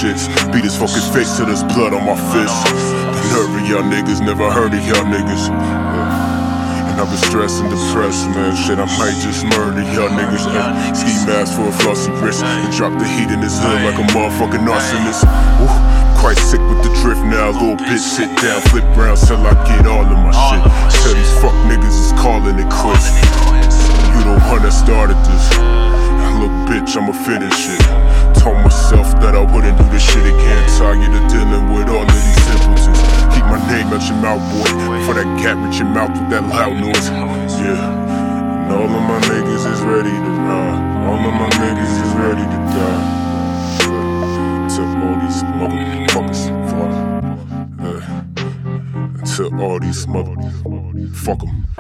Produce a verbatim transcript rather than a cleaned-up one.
shits. Beat his fucking face till there's blood on my fist. The nerve of y'all niggas, never heard of y'all niggas. Yeah. And I've been stressed and depressed, man. Shit, I might just murder y'all niggas. Yeah. Ski mask for a flossy wrist, and drop the heat in his hood like a motherfucking arsonist. Woo. Quite sick with the drift now, little bitch, sit down, flip round till I get all of my shit. Tell these fuck niggas is calling it quits. You the one that started this. Look, bitch, I'ma finish it. Told myself that I wouldn't do this shit again. Tired of dealing with all of these simpletons. Keep my name out your mouth, boy, before that cat reach your mouth with that loud noise. Yeah, and all of my niggas is ready to ride. All of my niggas is ready to die. All these motherfuckers fly. Uh, until all these motherfuckers, fuck 'em.